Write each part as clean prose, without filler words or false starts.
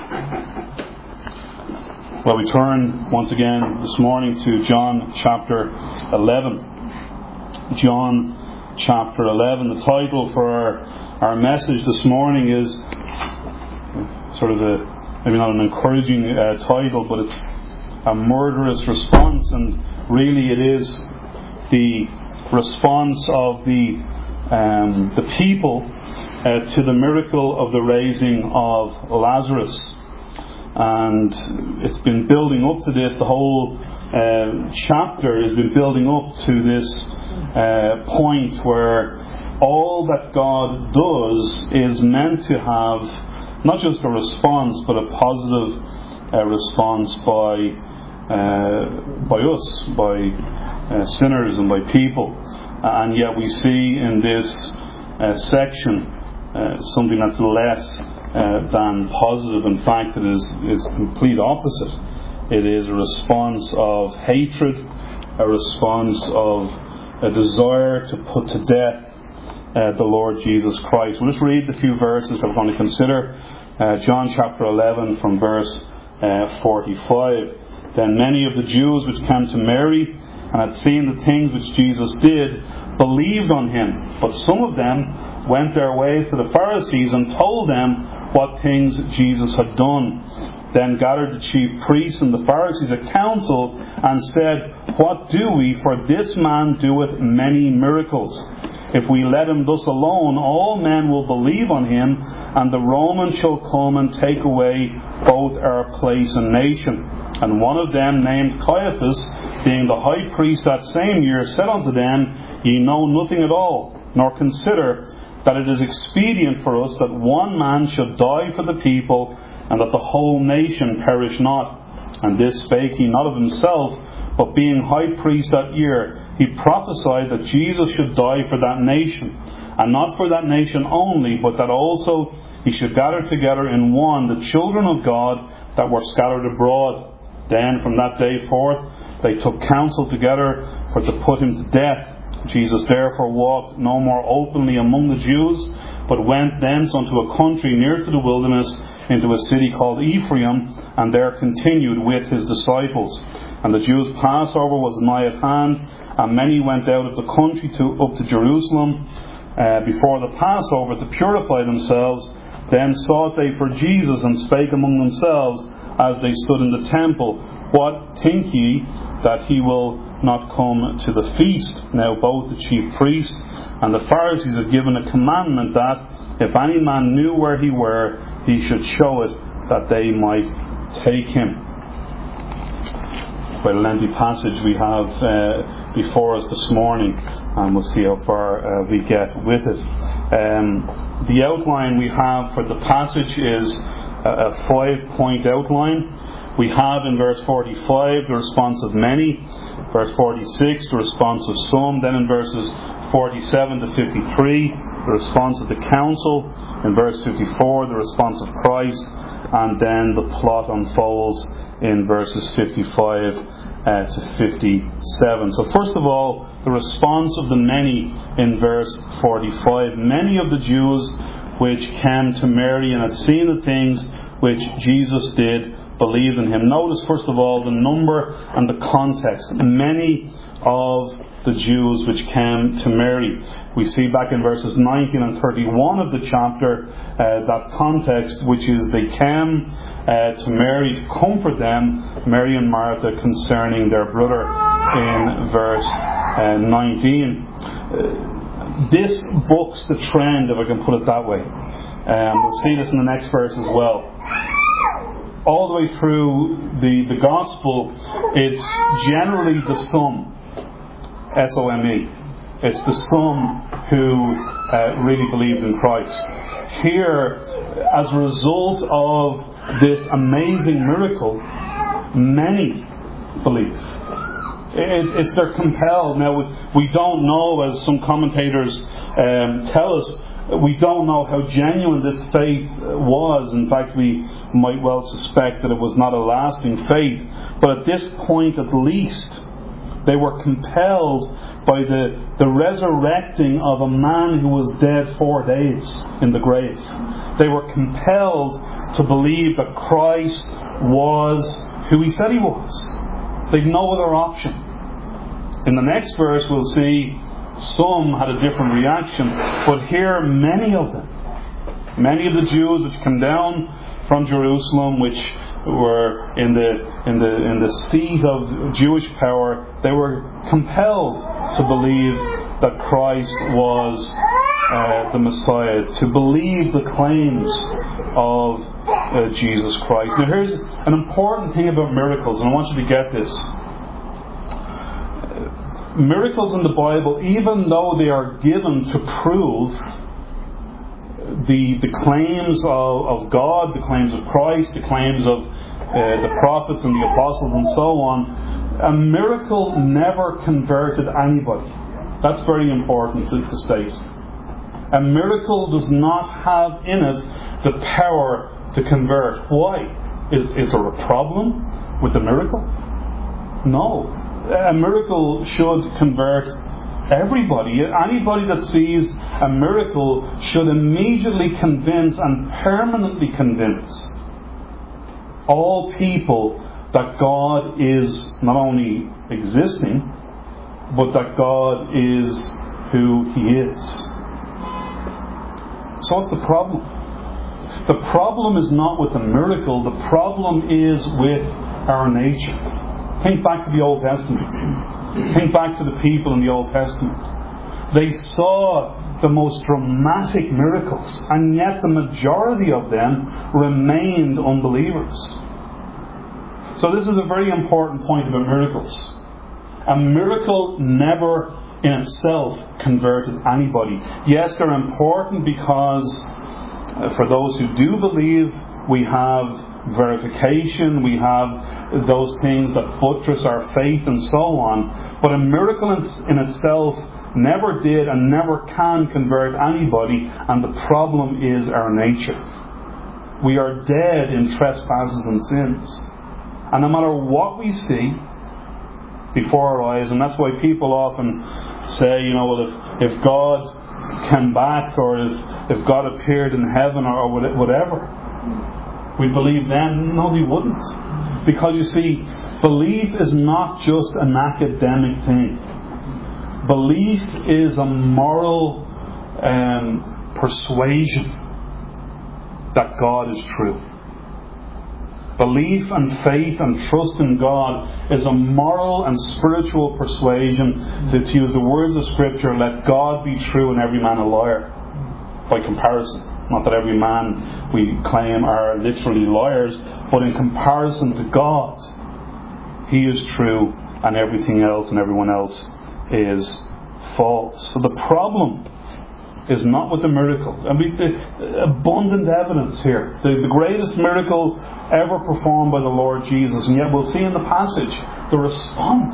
Well, we turn once again this morning to John chapter 11. John chapter 11. The title for our message this morning is sort of maybe not an encouraging title, but it's a murderous response, and really it is the response of the people to the miracle of the raising of Lazarus. And it's been building up to this. The whole chapter has been building up to this point where all that God does is meant to have not just a response, but a positive response by us, by sinners and by people. And yet we see in this section something that's less than positive. In fact, it is complete opposite. It is a response of hatred, a response of a desire to put to death the Lord Jesus Christ. We'll just read the few verses that we're going to consider. John chapter 11 from verse 45. Then many of the Jews which came to Mary and had seen the things which Jesus did believed on him. But some of them went their ways to the Pharisees and told them what things Jesus had done. Then gathered the chief priests and the Pharisees a council and said, What do we? For this man doeth many miracles. If we let him thus alone, all men will believe on him, and the Romans shall come and take away both our place and nation. And one of them, named Caiaphas, being the high priest that same year, said unto them, Ye know nothing at all, nor consider that it is expedient for us that one man should die for the people, and that the whole nation perish not. And this spake he not of himself, but being high priest that year, he prophesied that Jesus should die for that nation, and not for that nation only, but that also he should gather together in one the children of God that were scattered abroad. Then from that day forth they took counsel together for to put him to death. Jesus therefore walked no more openly among the Jews, but went thence unto a country near to the wilderness, into a city called Ephraim, and there continued with his disciples. And the Jews' Passover was nigh at hand, and many went out of the country up to Jerusalem before the Passover to purify themselves. Then sought they for Jesus, and spake among themselves as they stood in the temple, What think ye, that he will not come to the feast? Now both the chief priests and the Pharisees had given a commandment that, if any man knew where he were, he should show it, that they might take him. Quite a lengthy passage we have before us this morning, and we'll see how far we get with it. The outline we have for the passage is a 5-point outline. We have in verse 45 the response of many, verse 46 the response of some, then in verses 47 to 53 the response of the council, in verse 54 the response of Christ, and then the plot unfolds in verses 55 to 57. So first of all, the response of the many in verse 45. Many of the Jews which came to Mary and had seen the things which Jesus did believed in him. Notice first of all the number and the context. Many of the Jews which came to Mary. We see back in verses 19 and 31 of the chapter that context, which is they came to Mary to comfort them, Mary and Martha, concerning their brother in verse 19. This bucks the trend, if I can put it that way. We'll see this in the next verse as well. All the way through the gospel, it's generally the some, S-O-M-E. It's the some who really believes in Christ. Here, as a result of this amazing miracle, many believe. They're compelled. Now, we don't know, as some commentators tell us, we don't know how genuine this faith was. In fact, we might well suspect that it was not a lasting faith. But at this point, at least, they were compelled by the resurrecting of a man who was dead 4 days in the grave. They were compelled to believe that Christ was who he said he was. They've no other option. In the next verse we'll see some had a different reaction, but here many of them, many of the Jews which came down from Jerusalem, which were in the seat of Jewish power, they were compelled to believe that Christ was the Messiah, to believe the claims of Jesus Christ. Now here's an important thing about miracles, and I want you to get this. Miracles in the Bible, even though they are given to prove the claims of God, the claims of Christ, the claims of the prophets and the apostles and so on, a miracle never converted anybody. That's very important to state. A miracle does not have in it the power to convert. Why? Is there a problem with the miracle? No. A miracle should convert everybody. Anybody that sees a miracle should immediately convince and permanently convince all people that God is not only existing, but that God is who He is. So what's the problem? The problem is not with the miracle, the problem is with our nature. Think back to the Old Testament. Think back to the people in the Old Testament. They saw the most dramatic miracles, and yet the majority of them remained unbelievers. So this is a very important point about miracles. A miracle never in itself converted anybody. Yes, they're important because for those who do believe, we have verification, we have those things that buttress our faith and so on. But a miracle in itself never did and never can convert anybody, and the problem is our nature. We are dead in trespasses and sins. And no matter what we see before our eyes, and that's why people often say, well, if God came back, or if God appeared in heaven, or whatever, we'd believe then. No, we wouldn't. Because you see, belief is not just an academic thing. Belief is a moral persuasion that God is true. Belief and faith and trust in God is a moral and spiritual persuasion to use the words of Scripture, let God be true and every man a liar. By comparison. Not that every man we claim are literally liars, but in comparison to God, He is true and everything else and everyone else is false. So the problem is not with the miracle. Abundant evidence here. The greatest miracle ever performed by the Lord Jesus. And yet we'll see in the passage, the response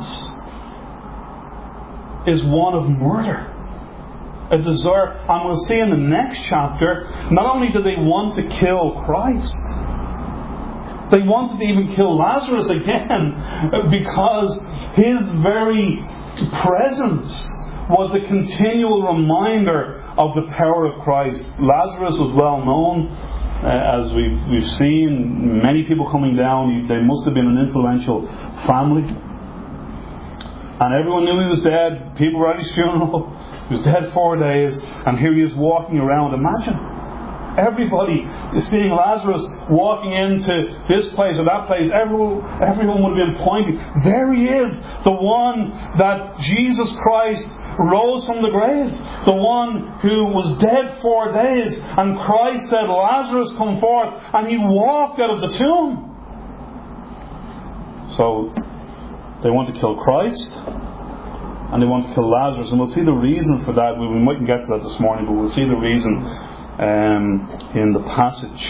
is one of murder. A desire. And we'll see in the next chapter, not only do they want to kill Christ, they wanted to even kill Lazarus again, because his very presence was a continual reminder of the power of Christ. Lazarus was well known, as we've seen, many people coming down. They must have been an influential family. And everyone knew he was dead. People were at his funeral. He was dead 4 days, and here he is walking around. Imagine everybody is seeing Lazarus walking into this place or that place. Everyone would have been pointing. There he is, the one that Jesus Christ rose from the grave, the one who was dead 4 days, and Christ said, Lazarus, come forth, and he walked out of the tomb. So they want to kill Christ, and they want to kill Lazarus, and we'll see the reason for that. We mightn't get to that this morning, but we'll see the reason in the passage.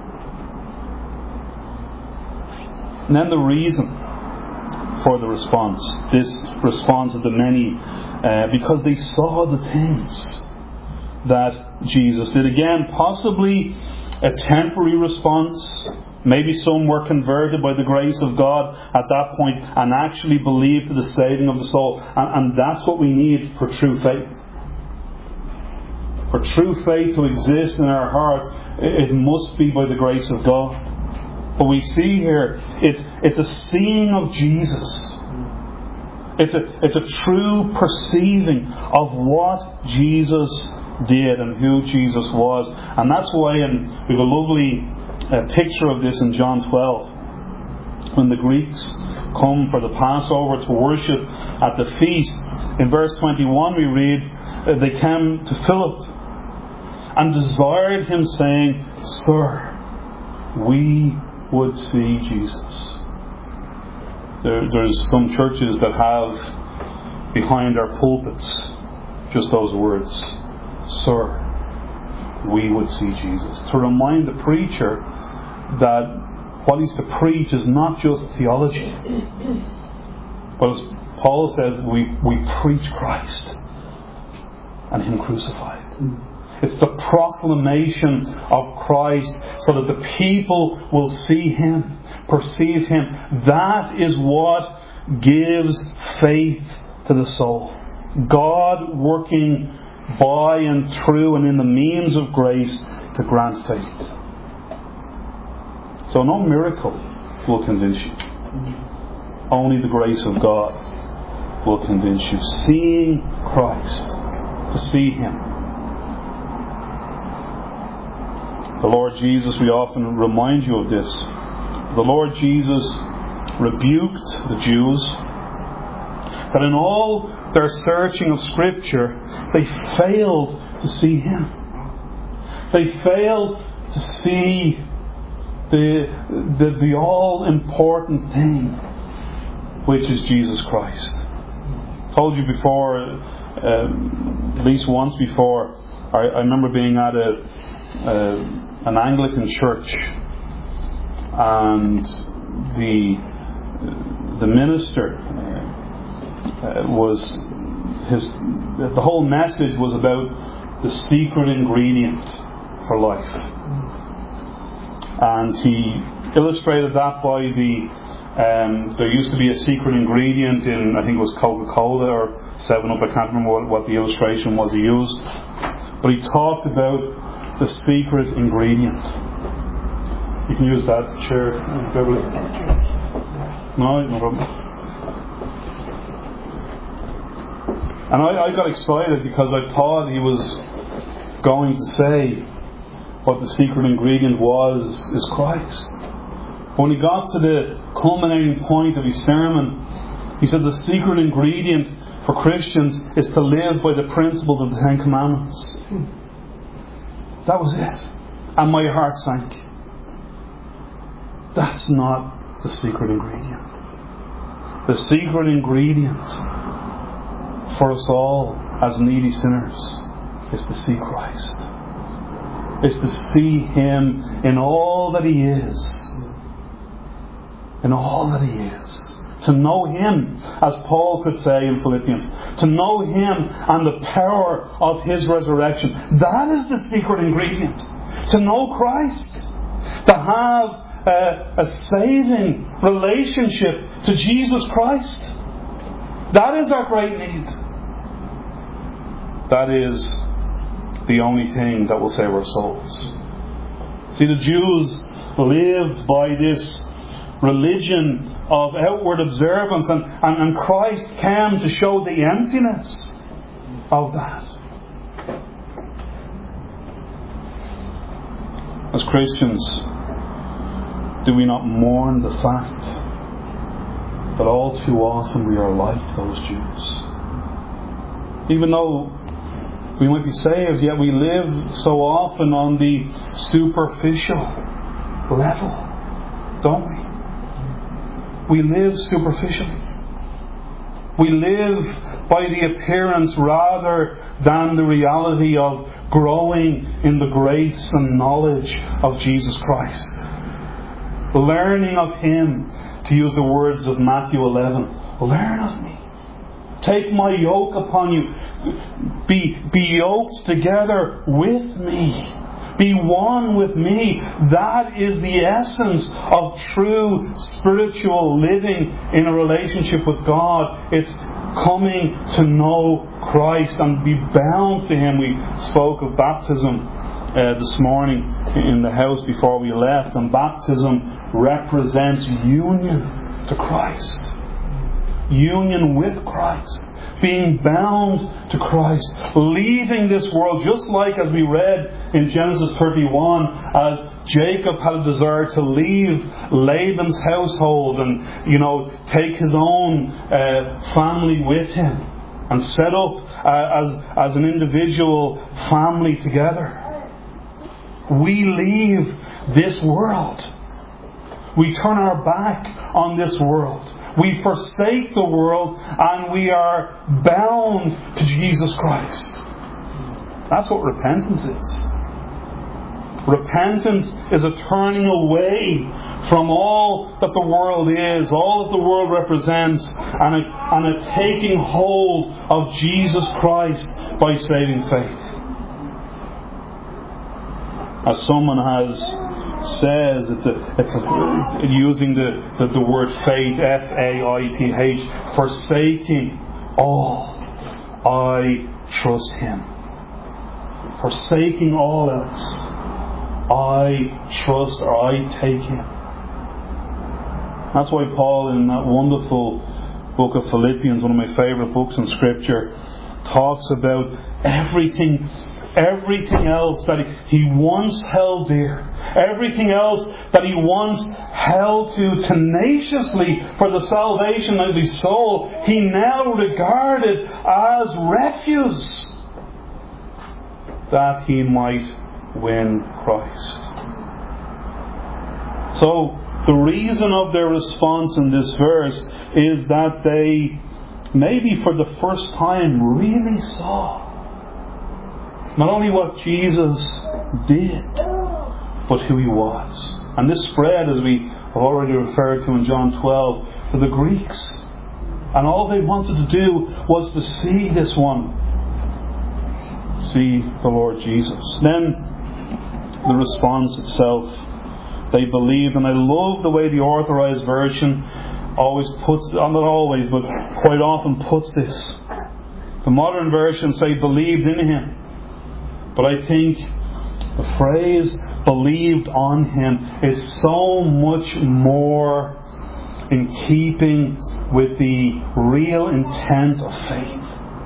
And then the reason for the response, this response of the many, because they saw the things that Jesus did. Again, possibly a temporary response. Maybe some were converted by the grace of God at that point and actually believed to the saving of the soul. And that's what we need for true faith. For true faith to exist in our hearts, it must be by the grace of God. But we see here, it's a seeing of Jesus. It's a true perceiving of what Jesus did and who Jesus was. And that's why we have a lovely picture of this in John 12. When the Greeks come for the Passover to worship at the feast, in verse 21 we read, they came to Philip and desired him, saying, Sir, we would see Jesus. There's some churches that have behind their pulpits just those words, Sir, we would see Jesus. To remind the preacher that what he's to preach is not just theology. But as Paul said, we preach Christ and Him crucified. It's the proclamation of Christ so that the people will see Him, perceive Him. That is what gives faith to the soul. God working by and through and in the means of grace to grant faith. So no miracle will convince you. Only the grace of God will convince you. Seeing Christ, to see Him. The Lord Jesus, we often remind you of this. The Lord Jesus rebuked the Jews that in all their searching of Scripture, they failed to see Him. They failed to see the all-important thing, which is Jesus Christ. I told you before, at least once before, I remember being at an Anglican church, and the minister the whole message was about the secret ingredient for life, and he illustrated that by there used to be a secret ingredient in, I think it was Coca-Cola or 7-Up, I can't remember what the illustration was he used, but he talked about the secret ingredient. You can use that chair, Beverly. No problem. And I got excited because I thought he was going to say what the secret ingredient is Christ. But when he got to the culminating point of his sermon, he said the secret ingredient for Christians is to live by the principles of the Ten Commandments. That was it. And my heart sank. That's not the secret ingredient. The secret ingredient for us all as needy sinners is to see Christ. Is to see Him in all that He is. In all that He is. To know Him, as Paul could say in Philippians. To know Him and the power of His resurrection. That is the secret ingredient. To know Christ. To have a saving relationship to Jesus Christ. That is our great need. That is the only thing that will save our souls. See, the Jews lived by this religion of outward observance, and Christ came to show the emptiness of that. As Christians, do we not mourn the fact that all too often we are like those Jews? Even though we might be saved, yet we live so often on the superficial level, don't we? We live superficially. We live by the appearance rather than the reality of growing in the grace and knowledge of Jesus Christ. Learning of Him, to use the words of Matthew 11. Learn of me. Take my yoke upon you. Be yoked together with me. Be one with me. That is the essence of true spiritual living in a relationship with God. It's coming to know Christ and be bound to Him. We spoke of baptism this morning in the house before we left, and baptism represents union to Christ. Union with Christ. Being bound to Christ. Leaving this world, just like as we read in Genesis 31, as Jacob had a desire to leave Laban's household and, take his own family with him and set up as an individual family together. We leave this world. We turn our back on this world. We forsake the world and we are bound to Jesus Christ. That's what repentance is. Repentance is a turning away from all that the world is, all that the world represents, and a taking hold of Jesus Christ by saving faith. As someone says, it's using the word faith, faith, forsaking all, I trust Him. Forsaking all else, I trust or I take Him. That's why Paul, in that wonderful book of Philippians, one of my favourite books in Scripture, talks about everything else that he once held dear, everything else that he once held to tenaciously for the salvation of his soul, he now regarded as refuse, that he might win Christ. So, the reason of their response in this verse is that they, maybe for the first time, really saw not only what Jesus did, but who He was. And this spread, as we have already referred to in John 12, to the Greeks. And all they wanted to do was to see this one. See the Lord Jesus. Then, the response itself. They believed, and I love the way the Authorized Version always puts, not always, but quite often puts this. The modern versions say believed in Him. But I think the phrase believed on Him is so much more in keeping with the real intent of faith.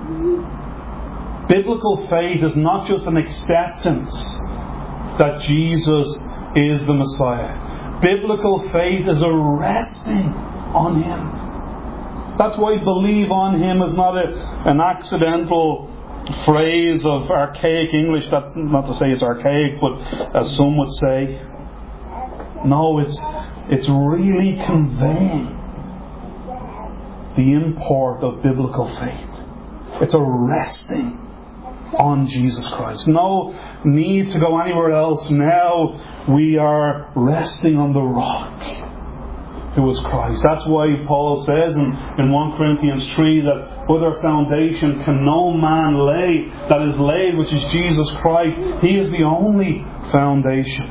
Biblical faith is not just an acceptance that Jesus is the Messiah. Biblical faith is a resting on Him. That's why believe on Him is not an accidental phrase of archaic English. That, not to say it's archaic, but as some would say, no, it's really conveying the import of biblical faith. It's a resting on Jesus Christ. No need to go anywhere else. Now we are resting on the rock, who is Christ. That's why Paul says in 1 Corinthians 3 that other foundation can no man lay that is laid, which is Jesus Christ. He is the only foundation.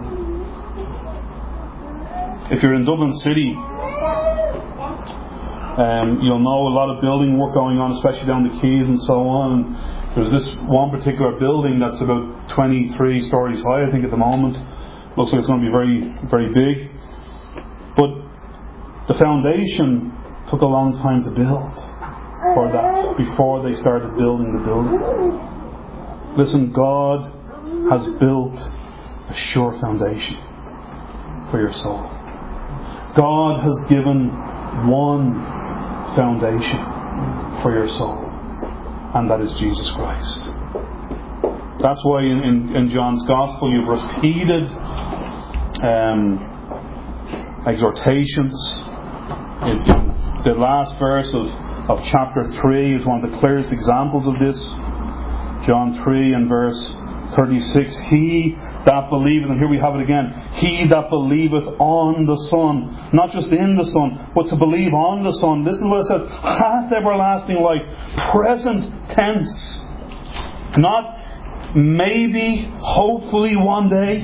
If you're in Dublin City, you'll know a lot of building work going on, especially down the quays and so on. There's this one particular building that's about 23 stories high, I think, at the moment. Looks like it's going to be very, very big. But the foundation took a long time to build for that, before they started building the building. Listen, God has built a sure foundation for your soul. God has given one foundation for your soul, and that is Jesus Christ. That's why in John's Gospel you've repeated exhortations. The last verse of chapter 3 is one of the clearest examples of this. John 3 and verse 36. He that believeth, and here we have it again, he that believeth on the Son, not just in the Son, but to believe on the Son. This is what it says, hath everlasting life. Present tense. Not maybe, hopefully one day.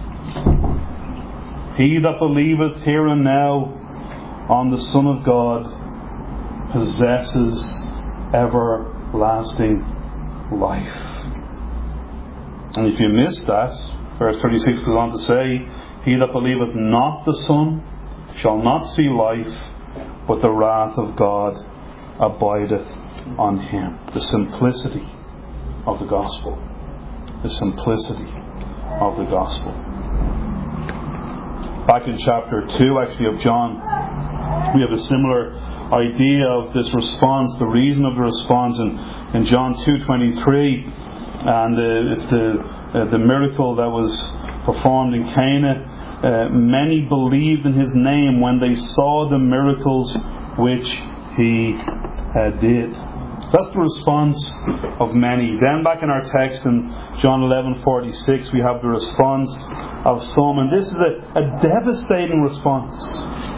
He that believeth here and now on the Son of God possesses everlasting life. And if you missed that, verse 36 goes on to say, "He that believeth not the Son shall not see life, but the wrath of God abideth on him." The simplicity of the gospel. The simplicity of the gospel. Back in chapter 2, actually, of John, we have a similar idea of this response, the reason of the response in John 2:23, and it's the miracle that was performed in Cana. Many believed in his name when they saw the miracles which he did. That's the response of many. Then back in our text in John 11:46, we have the response of some, and this is a devastating response.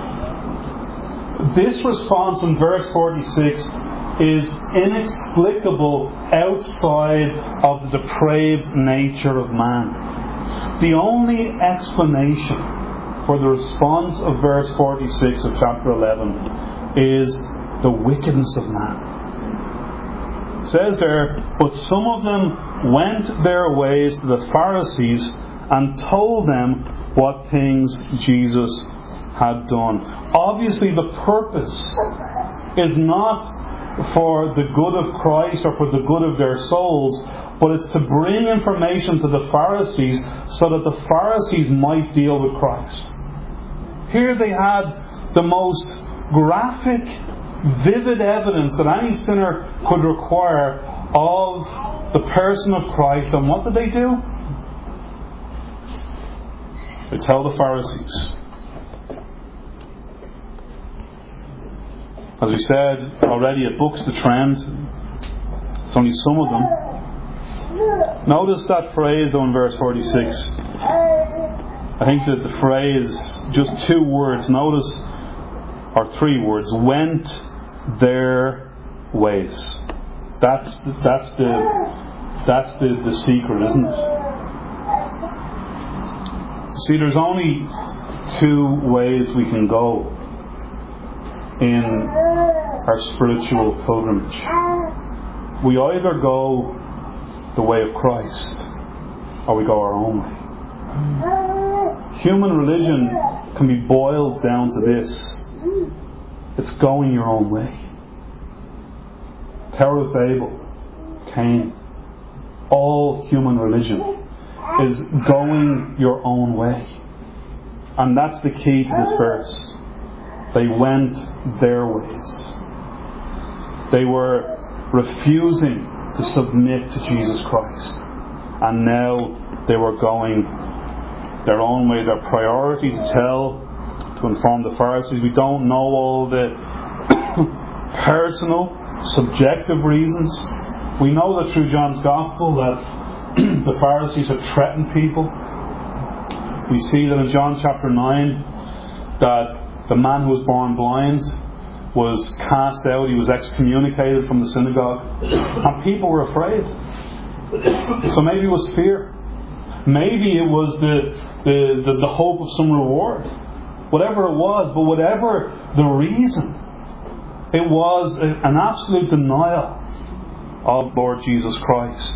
This response in verse 46 is inexplicable outside of the depraved nature of man. The only explanation for the response of verse 46 of chapter 11 is the wickedness of man. It says there, "But some of them went their ways to the Pharisees and told them what things Jesus had done." Obviously the purpose is not for the good of Christ or for the good of their souls, but it's to bring information to the Pharisees so that the Pharisees might deal with Christ. Here they had the most graphic, vivid evidence that any sinner could require of the person of Christ, and what did they do? They tell the Pharisees. As we said already, it books the trend. It's only some of them. Notice that phrase though in verse 46. I think that the phrase, just two words, notice, or three words, "went their ways." That's the secret, isn't it? See, there's only two ways we can go in our spiritual pilgrimage. We either go the way of Christ, or we go our own way. Human religion can be boiled down to this: it's going your own way. Tower of Babel, Cain, all human religion is going your own way. And that's the key to this verse. They went their ways. They were refusing to submit to Jesus Christ. And now they were going their own way. Their priority to inform the Pharisees. We don't know all the personal, subjective reasons. We know that through John's Gospel that the Pharisees had threatened people. We see that in John chapter 9 that the man who was born blind was cast out. He was excommunicated from the synagogue. And people were afraid. So maybe it was fear. Maybe it was the hope of some reward. Whatever it was, but whatever the reason, it was an absolute denial of Lord Jesus Christ.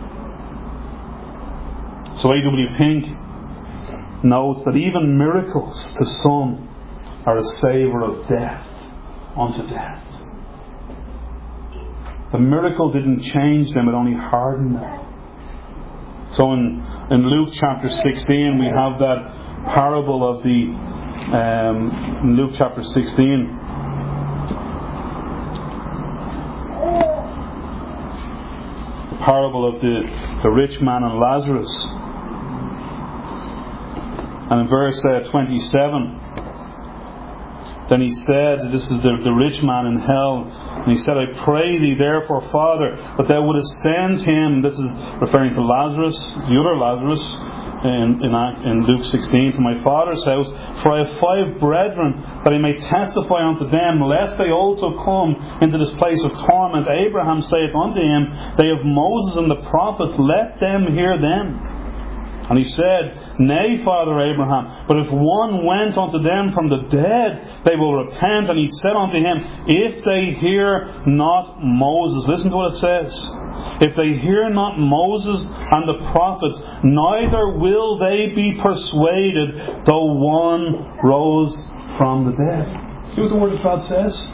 So A.W. Pink notes that even miracles to some are a savour of death unto death. The miracle didn't change them, it only hardened them. So in Luke chapter 16 we have that parable of in Luke chapter 16 the parable of the rich man and Lazarus. And in verse 27, then he said, this is the rich man in hell, and he said, "I pray thee therefore, Father, that thou wouldest send him," this is referring to Lazarus, the other Lazarus, in Luke 16, "to my father's house, for I have 5 brethren, that I may testify unto them, lest they also come into this place of torment. Abraham saith unto him, They have Moses and the prophets, let them hear them." And he said, Nay, Father Abraham, but if one went unto them from the dead, they will repent. And he said unto him, If they hear not Moses, listen to what it says, if they hear not Moses and the prophets, neither will they be persuaded, though one rose from the dead. See what the Word of God says?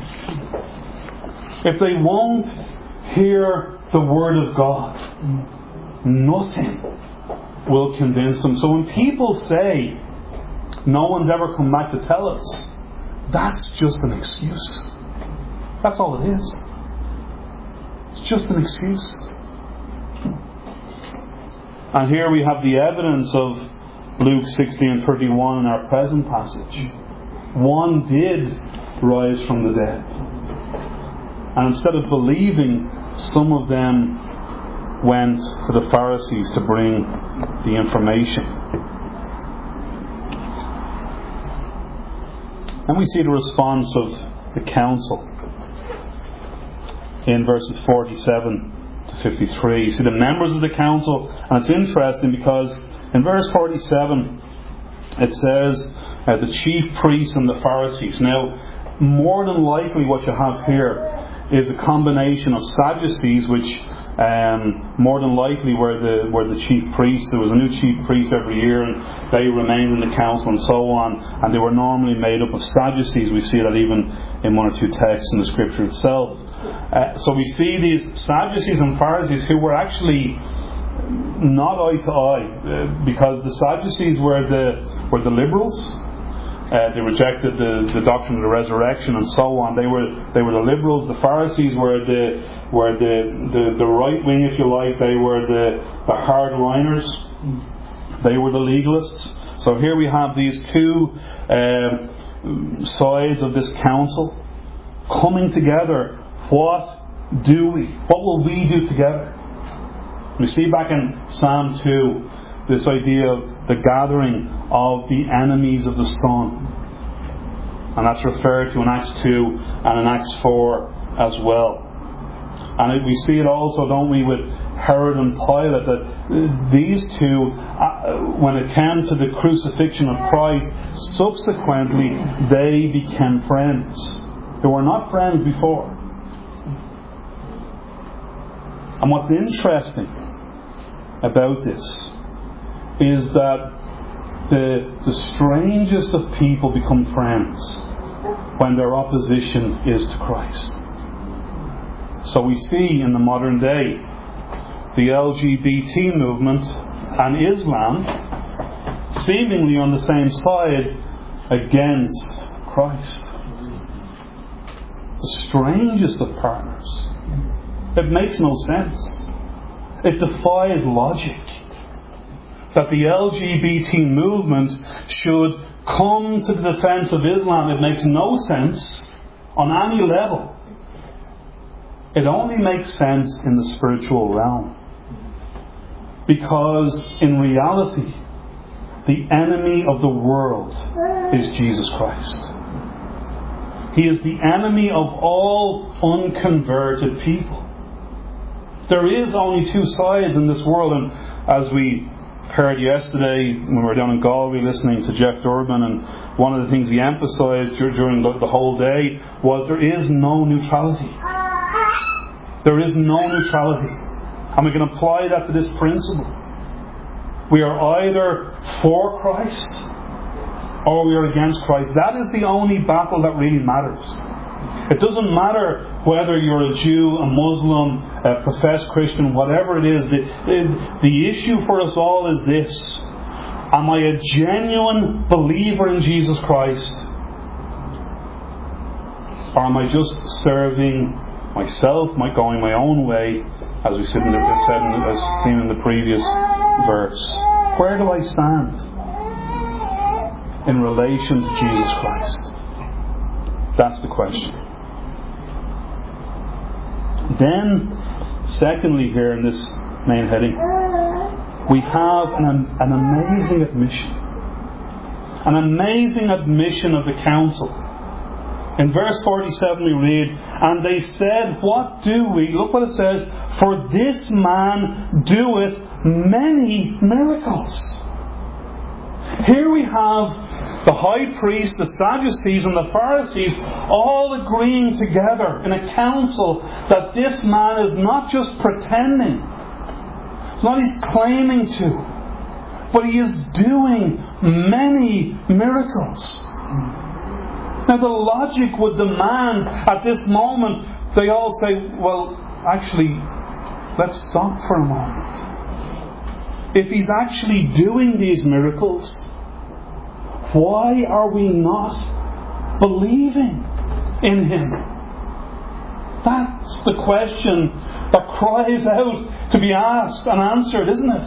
If they won't hear the Word of God, nothing will convince them. So when people say, no one's ever come back to tell us, that's just an excuse. That's all it is. It's just an excuse. And here we have the evidence of Luke 16:31 in our present passage. One did rise from the dead. And instead of believing, some of them went to the Pharisees to bring the information. And we see the response of the council in verses 47 to 53. You see the members of the council, and it's interesting because in verse 47 it says the chief priests and the Pharisees. Now, more than likely what you have here is a combination of Sadducees, which more than likely were the chief priests. There was a new chief priest every year, and they remained in the council and so on. And they were normally made up of Sadducees. We see that even in one or two texts in the Scripture itself. So we see these Sadducees and Pharisees who were actually not eye to eye, because the Sadducees were the liberals. They rejected the doctrine of the resurrection and so on. They were the liberals. The Pharisees were the right wing, if you like. They were the hardliners. They were the legalists. So here we have these two sides of this council coming together. What will we do together? We see back in Psalm 2 this idea of the gathering of the enemies of the Son. And that's referred to in Acts 2 and in Acts 4 as well. And we see it also, don't we, with Herod and Pilate, that these two, when it came to the crucifixion of Christ, subsequently they became friends. They were not friends before. And what's interesting about this is that the strangest of people become friends when their opposition is to Christ. So we see in the modern day the LGBT movement and Islam seemingly on the same side against Christ. The strangest of partners. It makes no sense. It defies logic that the LGBT movement should come to the defense of Islam. It makes no sense on any level. It only makes sense in the spiritual realm. Because in reality, the enemy of the world is Jesus Christ. He is the enemy of all unconverted people. There is only two sides in this world, and as we heard yesterday when we were down in Galway listening to Jeff Durbin, and one of the things he emphasised during the whole day was there is no neutrality. There is no neutrality. And we can apply that to this principle. We are either for Christ or we are against Christ. That is the only battle that really matters. It doesn't matter whether you're a Jew, a Muslim, a professed Christian, whatever it is. The issue for us all is this. Am I a genuine believer in Jesus Christ? Or am I just serving myself, going my own way, as we said as seen in the previous verse? Where do I stand in relation to Jesus Christ? That's the question. Then, secondly, here in this main heading, we have an amazing admission. An amazing admission of the council. In verse 47 we read, And they said, What do we? Look what it says. For this man doeth many miracles. Here we have the high priest, the Sadducees and the Pharisees all agreeing together in a council that this man is not just pretending. It's not he's claiming to, but he is doing many miracles. Now the logic would demand at this moment they all say, well, actually, let's stop for a moment. If he's actually doing these miracles, why are we not believing in him? That's the question that cries out to be asked and answered, isn't it?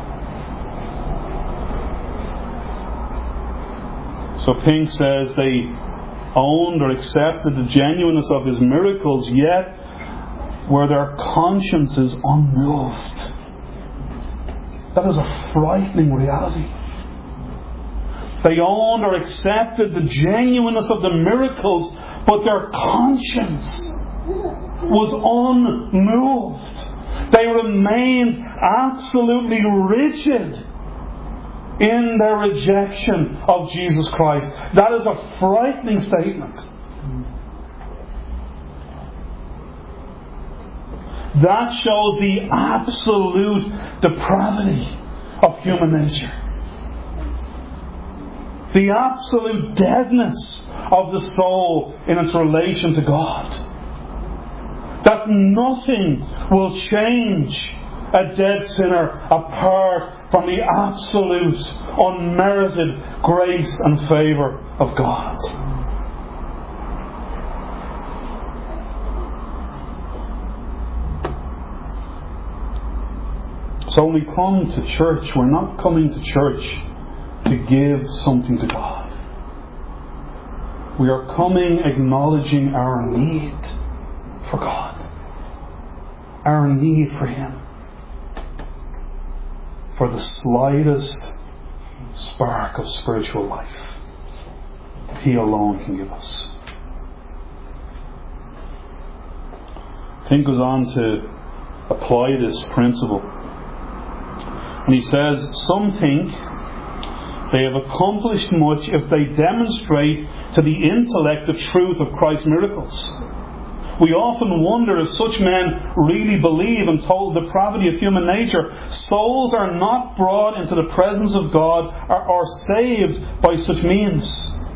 So Pink says they owned or accepted the genuineness of his miracles, yet were their consciences unmoved. That is a frightening reality. They owned or accepted the genuineness of the miracles, but their conscience was unmoved. They remained absolutely rigid in their rejection of Jesus Christ. That is a frightening statement. That shows the absolute depravity of human nature. The absolute deadness of the soul in its relation to God. That nothing will change a dead sinner apart from the absolute, unmerited grace and favour of God. So when we come to church, we're not coming to church to give something to God. We are coming acknowledging our need for God. Our need for Him. For the slightest spark of spiritual life. He alone can give us. Pink goes on to apply this principle. And he says, some think they have accomplished much if they demonstrate to the intellect the truth of Christ's miracles. We often wonder if such men really believe and told the depravity of human nature. Souls are not brought into the presence of God or saved by such means.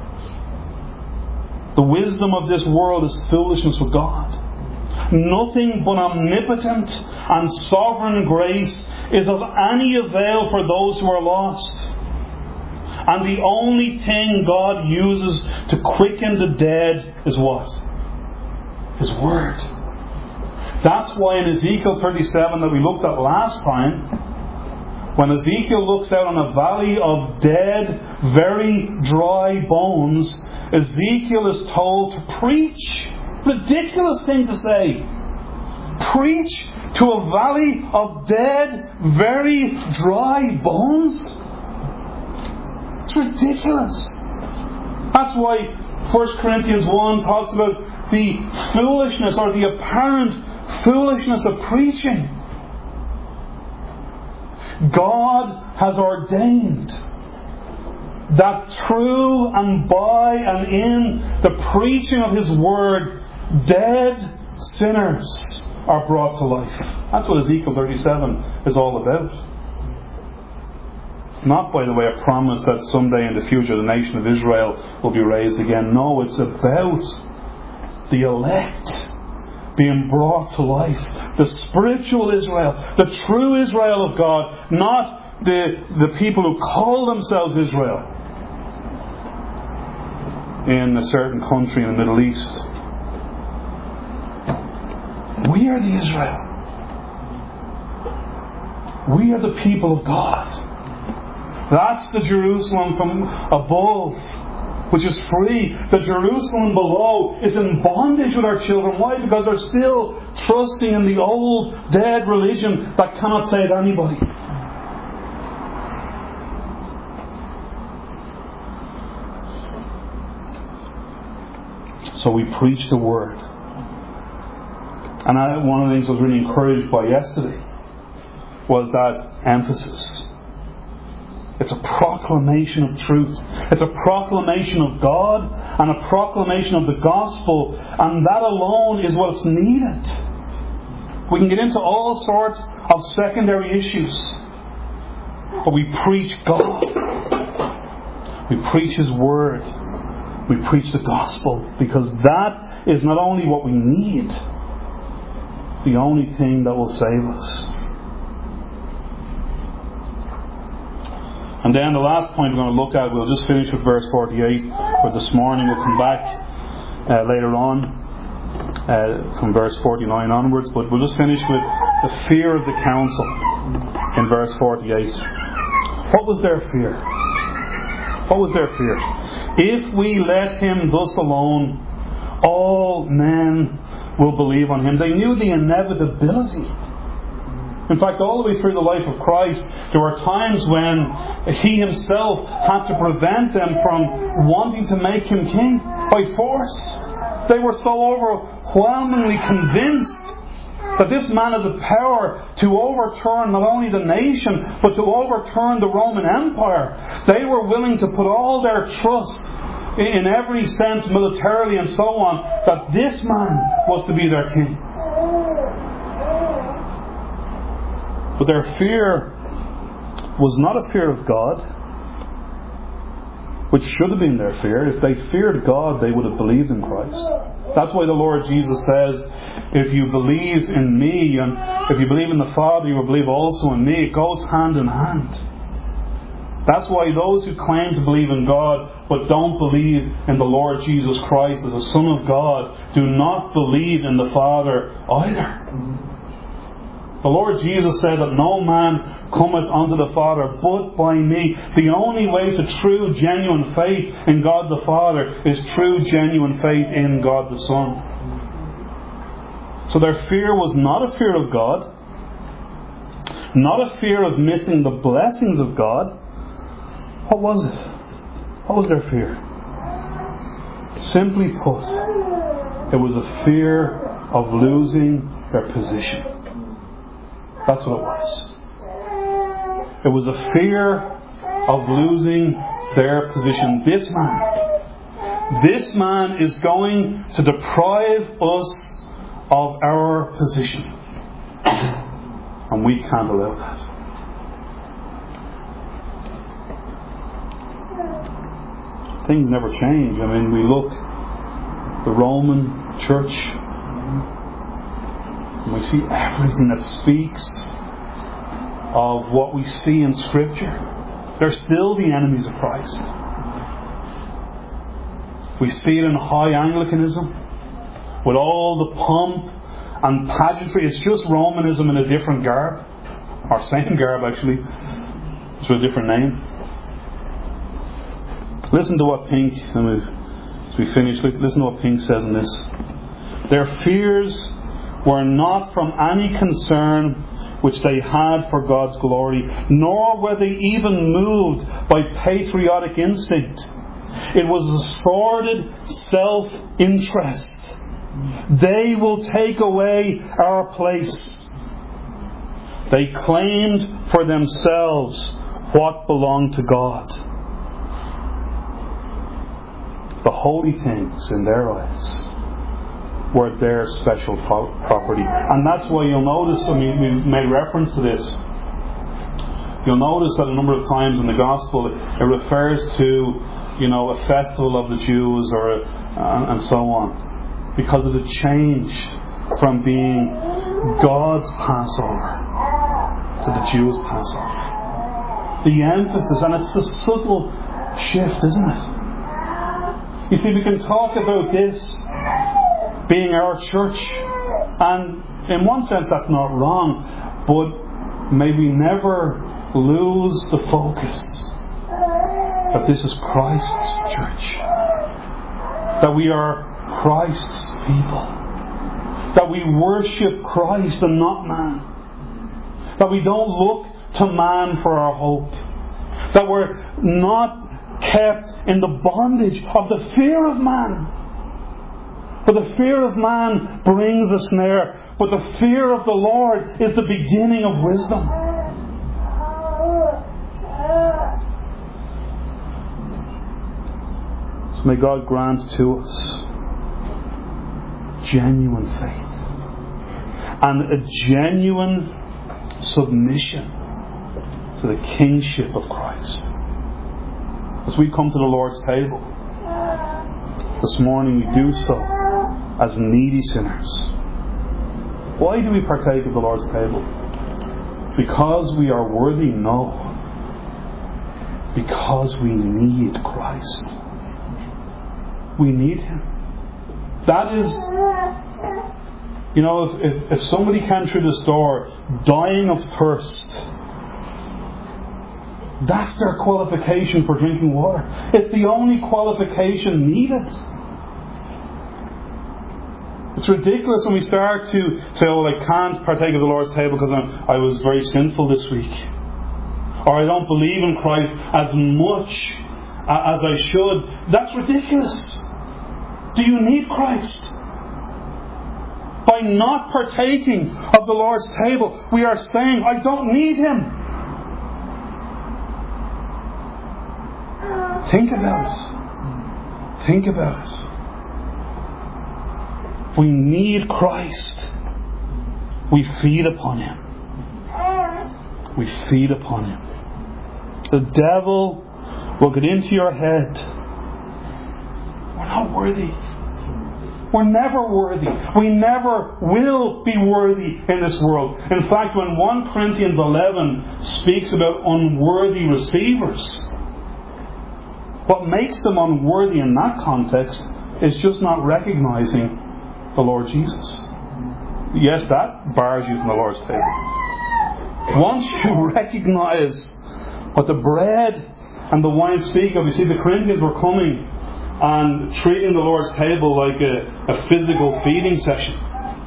The wisdom of this world is foolishness with God. Nothing but omnipotent and sovereign grace is of any avail for those who are lost. And the only thing God uses to quicken the dead is what? His Word. That's why in Ezekiel 37 that we looked at last time, when Ezekiel looks out on a valley of dead, very dry bones, Ezekiel is told to preach. Ridiculous thing to say. Preach to a valley of dead, very dry bones? It's ridiculous. That's why 1 Corinthians 1 talks about the foolishness or the apparent foolishness of preaching. God has ordained that through and by and in the preaching of His Word, dead sinners are brought to life. That's what Ezekiel 37 is all about. It's not, by the way, a promise that someday in the future the nation of Israel will be raised again. No, it's about the elect being brought to life. The spiritual Israel, the true Israel of God, not the people who call themselves Israel in a certain country in the Middle East. We are the Israel. We are the people of God. That's the Jerusalem from above, which is free. The Jerusalem below is in bondage with our children. Why? Because they're still trusting in the old, dead religion that cannot save anybody. So we preach the Word. And one of the things I was really encouraged by yesterday was that emphasis. It's a proclamation of truth. It's a proclamation of God and a proclamation of the gospel, and that alone is what's needed. We can get into all sorts of secondary issues, but we preach God. We preach His Word. We preach the gospel, because that is not only what we need, it's the only thing that will save us. And then the last point we're going to look at, we'll just finish with verse 48 for this morning. We'll come back later on from verse 49 onwards, but we'll just finish with the fear of the council in verse 48. What was their fear? What was their fear? If we let him thus alone, all men will believe on him. They knew the inevitability. In fact, all the way through the life of Christ, there were times when He Himself had to prevent them from wanting to make Him king by force. They were so overwhelmingly convinced that this man had the power to overturn not only the nation, but to overturn the Roman Empire. They were willing to put all their trust, in every sense, militarily and so on, that this man was to be their king. But their fear was not a fear of God, which should have been their fear. If they feared God, they would have believed in Christ. That's why the Lord Jesus says, if you believe in me, and if you believe in the Father, you will believe also in me. It goes hand in hand. That's why those who claim to believe in God but don't believe in the Lord Jesus Christ as the Son of God do not believe in the Father either. The Lord Jesus said that no man cometh unto the Father but by me. The only way to true, genuine faith in God the Father is true, genuine faith in God the Son. So their fear was not a fear of God, not a fear of missing the blessings of God. What was it? What was their fear? Simply put, it was a fear of losing their position. That's what it was. It was a fear of losing their position. This man is going to deprive us of our position. And we can't allow that. Things never change. I mean, we look the Roman Church, and we see everything that speaks of what we see in Scripture. They're still the enemies of Christ. We see it in high Anglicanism, with all the pomp and pageantry. It's just Romanism in a different garb, or same garb actually, it's with a different name. Listen to what Pink, as we finish, listen to what Pink says in this. Their fears were not from any concern which they had for God's glory, nor were they even moved by patriotic instinct. It was a sordid self-interest. They will take away our place. They claimed for themselves what belonged to God. The holy things in their eyes were their special property. And that's why you'll notice, we made reference to this, you'll notice that a number of times in the Gospel it refers to, a festival of the Jews and so on. Because it had changed from being God's Passover to the Jews' Passover. The emphasis, and it's a subtle shift, isn't it? You see, we can talk about this being our church, and in one sense that's not wrong, but may we never lose the focus that this is Christ's church, that we are Christ's people, that we worship Christ and not man, that we don't look to man for our hope, that we're not kept in the bondage of the fear of man. For the fear of man brings a snare, but the fear of the Lord is the beginning of wisdom. May God grant to us genuine faith and a genuine submission to the kingship of Christ. As we come to the Lord's table this morning, we do so as needy sinners. Why do we partake of the Lord's table? Because we are worthy? No. Because we need Christ. We need Him. That is, if somebody came through this door dying of thirst, that's their qualification for drinking water. It's the only qualification needed. It's ridiculous when we start to say, I can't partake of the Lord's table because I was very sinful this week. Or I don't believe in Christ as much as I should. That's ridiculous. Do you need Christ? By not partaking of the Lord's table, we are saying, I don't need Him. Think about it. Think about it. We need Christ. We feed upon Him. We feed upon Him. The devil will get into your head. We're not worthy. We're never worthy. We never will be worthy in this world. In fact, when 1 Corinthians 11 speaks about unworthy receivers, what makes them unworthy in that context is just not recognizing the Lord Jesus. Yes, that bars you from the Lord's table. Once you recognize what the bread and the wine speak of, you see, the Corinthians were coming and treating the Lord's table like a physical feeding session.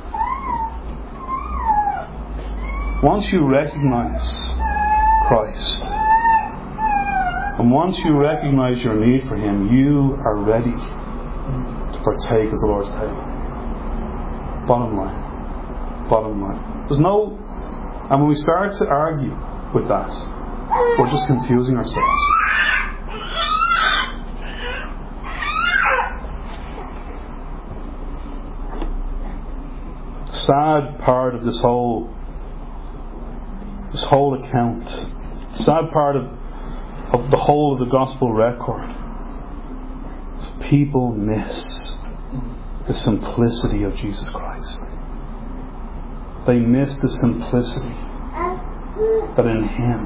Once you recognize Christ, and once you recognize your need for Him, you are ready to partake of the Lord's table. Bottom line. Bottom line. And when we start to argue with that, we're just confusing ourselves. Sad part of this whole account, sad part of the whole of the gospel record, is people miss the simplicity of Jesus Christ. They miss the simplicity that in Him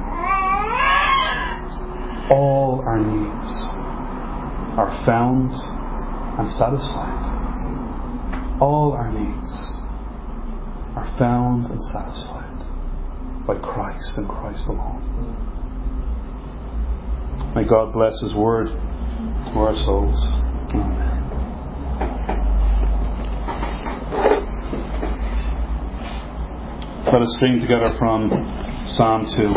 all our needs are found and satisfied. All our needs are found and satisfied by Christ and Christ alone. May God bless His word to our souls. Amen. Let us sing together from Psalm 2.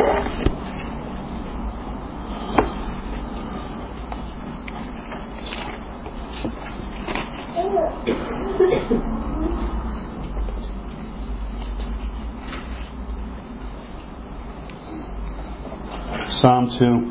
Psalm 2.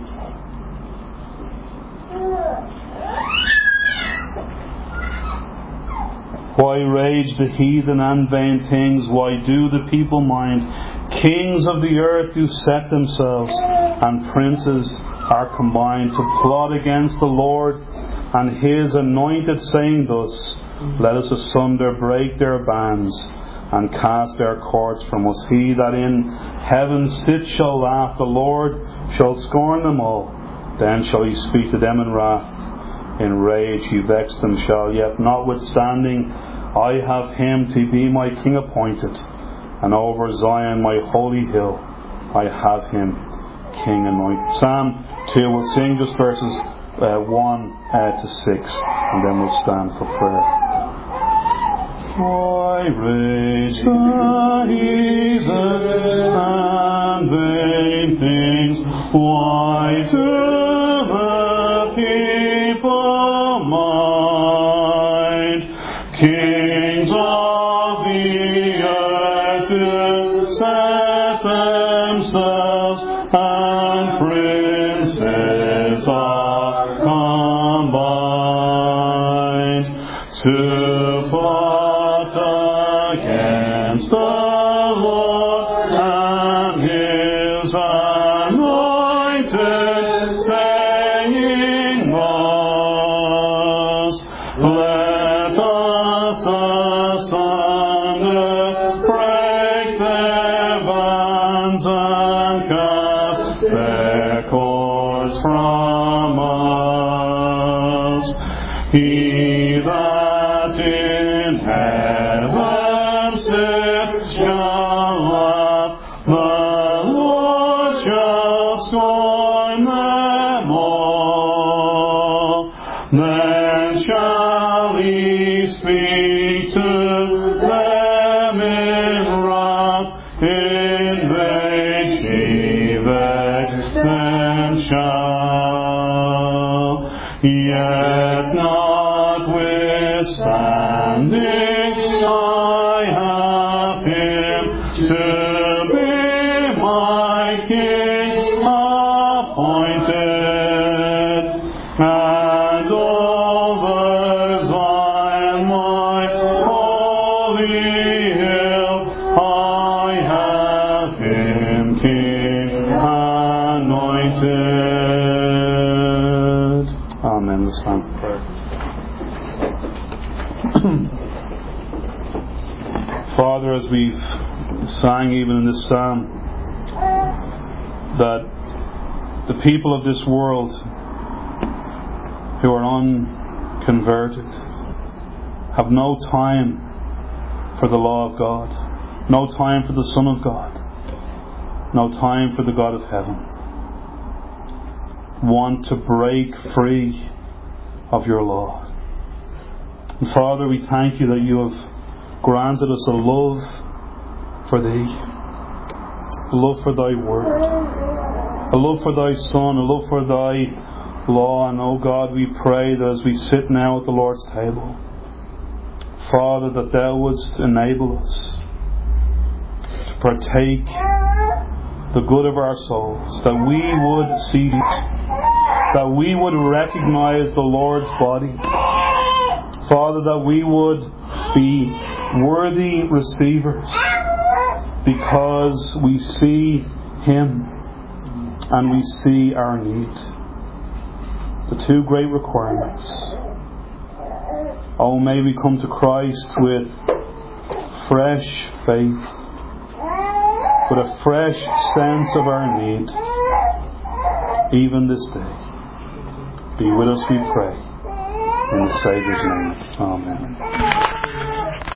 Why rage the heathen and vain things? Why do the people mind? Kings of the earth do set themselves, and princes are combined to plot against the Lord and His anointed, saying thus, let us asunder break their bands, and cast their cords from us. He that in heaven sits shall laugh, the Lord shall scorn them all. Then shall He speak to them in wrath. In rage He vex them shall, yet notwithstanding I have Him to be my King appointed, and over Zion my holy hill I have Him King anointed. Psalm 2, we'll sing just verses 1 to 6, and then we'll stand for prayer. Why rage the heathen and vain things? Why do the people mind? Kings of the earth do set themselves, and princes are combined to plot against the Lord and His anointed, saying thus, let us asunder, break their bands and cast their cords from us. He that in heaven sits shall laugh, the Lord shall scorn them all. Then shall He speak to them in wrath, in rage He vexed them shall. Yet notwithstanding I have Him to be my King appointed, and over Zion my holy hill I have Him King anointed. Amen. Let's stand for prayer. Father, as we've sang even in this psalm, that the people of this world who are unconverted have no time for the law of God, no time for the Son of God, no time for the God of heaven, want to break free of your law. And Father, we thank you that you have granted us a love for thee, a love for thy word, a love for thy Son, a love for thy law. And oh God, we pray that as we sit now at the Lord's table, Father, that thou wouldst enable us to partake the good of our souls, that we would see it, that we would recognize the Lord's body, Father, that we would be worthy receivers because we see Him and we see our need. The two great requirements. Oh, may we come to Christ with fresh faith, with a fresh sense of our need, even this day. Be with us, we pray. In the Saviour's name. Amen.